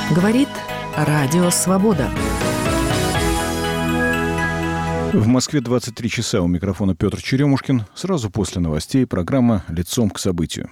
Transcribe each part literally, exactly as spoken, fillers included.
Говорит Радио Свобода. В Москве двадцать три часа. У микрофона Петр Черемушкин. Сразу после новостей программа «Лицом к событию».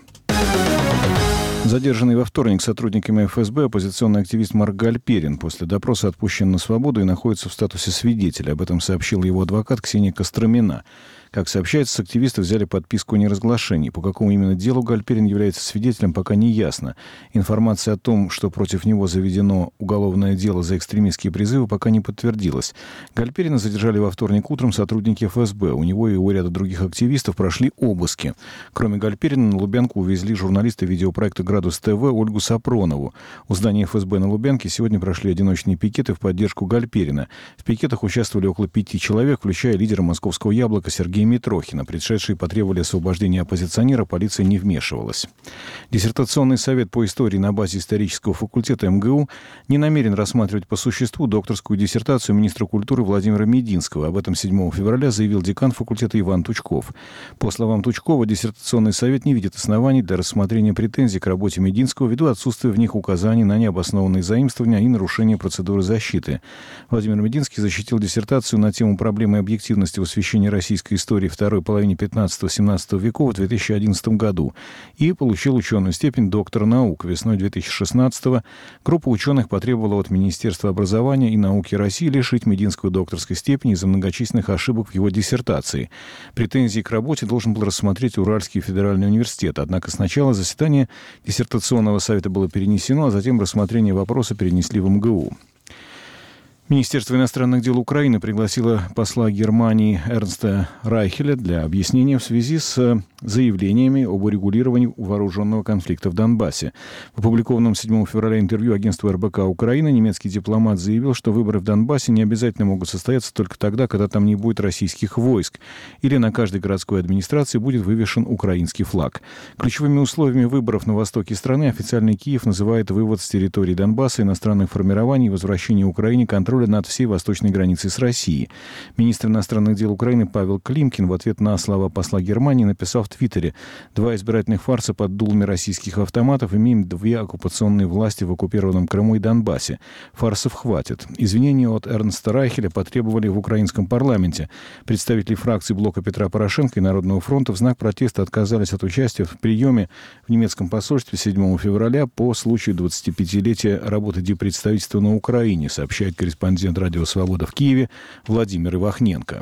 Задержанный во вторник сотрудниками эф эс бэ оппозиционный активист Марк Гальперин после допроса отпущен на свободу и находится в статусе свидетеля. Об этом сообщил его адвокат Ксения Костромина. Как сообщается, с активиста взяли подписку о неразглашении. По какому именно делу Гальперин является свидетелем, пока не ясно. Информация о том, что против него заведено уголовное дело за экстремистские призывы, пока не подтвердилась. Гальперина задержали во вторник утром сотрудники эф эс бэ. У него и у ряда других активистов прошли обыски. Кроме Гальперина, на Лубянку увезли журналисты видеопроекта «Градус ТВ» Ольгу Сапронову. У здания эф эс бэ на Лубянке сегодня прошли одиночные пикеты в поддержку Гальперина. В пикетах участвовали около пяти человек, включая лидера московского «Яблока» Сергея Митрохина. Пришедшие потребовали освобождения оппозиционера, полиция не вмешивалась. Диссертационный совет по истории на базе исторического факультета эм гэ у не намерен рассматривать по существу докторскую диссертацию министра культуры Владимира Мединского. Об этом седьмого февраля заявил декан факультета Иван Тучков. По словам Тучкова, диссертационный совет не видит оснований для рассмотрения претензий к работе Мединского ввиду отсутствия в них указаний на необоснованные заимствования и нарушение процедуры защиты. Владимир Мединский защитил диссертацию на тему проблемы объективности в освещении российской истории истории второй половине пятнадцатого-семнадцатого веков в две тысячи одиннадцатом году и получил ученую степень доктора наук. Весной две тысячи шестнадцатого группа ученых потребовала от Министерства образования и науки России лишить Мединского докторской степени из-за многочисленных ошибок в его диссертации. Претензии к работе должен был рассмотреть Уральский федеральный университет. Однако сначала заседание диссертационного совета было перенесено, а затем рассмотрение вопроса перенесли в эм гэ у. Министерство иностранных дел Украины пригласило посла Германии Эрнста Райхеля для объяснения в связи с заявлениями об урегулировании вооруженного конфликта в Донбассе. В опубликованном седьмого февраля интервью агентству эр бэ ка Украины немецкий дипломат заявил, что выборы в Донбассе не обязательно могут состояться только тогда, когда там не будет российских войск, или на каждой городской администрации будет вывешен украинский флаг. Ключевыми условиями выборов на востоке страны официальный Киев называет вывод с территории Донбасса иностранных формирований и возвращение Украине контроля над всей восточной границей с Россией. Министр иностранных дел Украины Павел Климкин в ответ на слова посла Германии написал в Твиттере: «Два избирательных фарса под дулами российских автоматов, имеем две оккупационные власти в оккупированном Крыму и Донбассе. Фарсов хватит». Извинения от Эрнста Райхеля потребовали в украинском парламенте. Представители фракций блока Петра Порошенко и Народного фронта в знак протеста отказались от участия в приеме в немецком посольстве седьмого февраля по случаю двадцатипятилетия работы диппредставительства на Украине, сообщает корреспондент Радио Свобода в Киеве Владимир Ивахненко.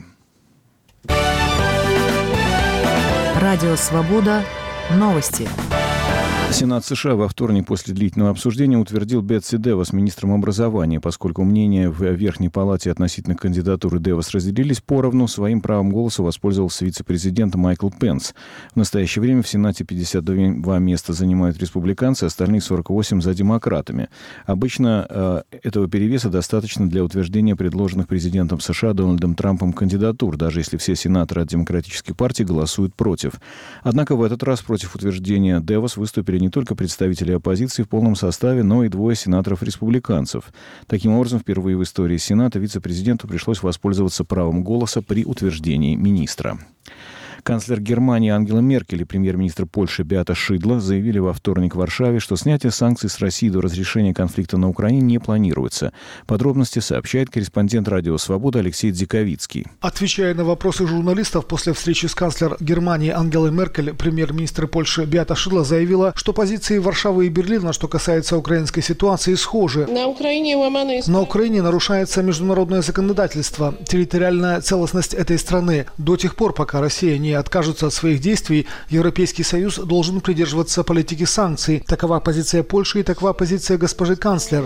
Радио Свобода. Новости. Сенат США во вторник после длительного обсуждения утвердил Бетси Девос министром образования. Поскольку мнения в Верхней палате относительно кандидатуры Девос разделились поровну, своим правом голоса воспользовался вице-президент Майкл Пенс. В настоящее время в Сенате пятьдесят два места занимают республиканцы, остальные сорок восемь за демократами. Обычно э, этого перевеса достаточно для утверждения предложенных президентом США Дональдом Трампом кандидатур, даже если все сенаторы от Демократической партии голосуют против. Однако в этот раз против утверждения Девос выступили не только представители оппозиции в полном составе, но и двое сенаторов-республиканцев. Таким образом, впервые в истории Сената вице-президенту пришлось воспользоваться правом голоса при утверждении министра. Канцлер Германии Ангела Меркель и премьер-министр Польши Беата Шидла заявили во вторник в Варшаве, что снятие санкций с России до разрешения конфликта на Украине не планируется. Подробности сообщает корреспондент Радио Свобода Алексей Дзиковицкий. Отвечая на вопросы журналистов после встречи с канцлером Германии Ангелой Меркель, премьер-министр Польши Беата Шидла заявила, что позиции Варшавы и Берлина, что касается украинской ситуации, схожи. На Украине, на Украине нарушается международное законодательство, территориальная целостность этой страны. До тех пор, пока Россия не откажутся от своих действий, Европейский Союз должен придерживаться политики санкций. Такова позиция Польши и такова позиция госпожи канцлер.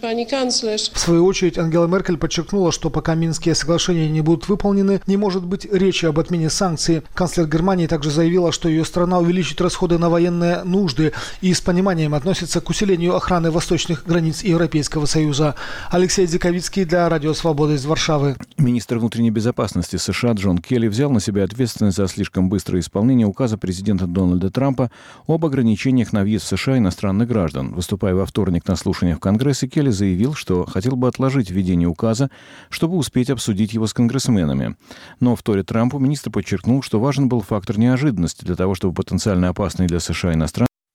В свою очередь, Ангела Меркель подчеркнула, что пока Минские соглашения не будут выполнены, не может быть речи об отмене санкций. Канцлер Германии также заявила, что ее страна увеличит расходы на военные нужды и с пониманием относится к усилению охраны восточных границ Европейского Союза. Алексей Дзиковицкий для Радио Свобода из Варшавы. Министр внутренней безопасности США Джон Келли взял на себя ответственность за слишком быстрое исполнение указа президента Дональда Трампа об ограничениях на въезд в США иностранных граждан. Выступая во вторник на слушаниях в Конгрессе, Келли заявил, что хотел бы отложить введение указа, чтобы успеть обсудить его с конгрессменами. Но в вторе Трампу министр подчеркнул, что важен был фактор неожиданности для того, чтобы потенциально опасные для США иностранцы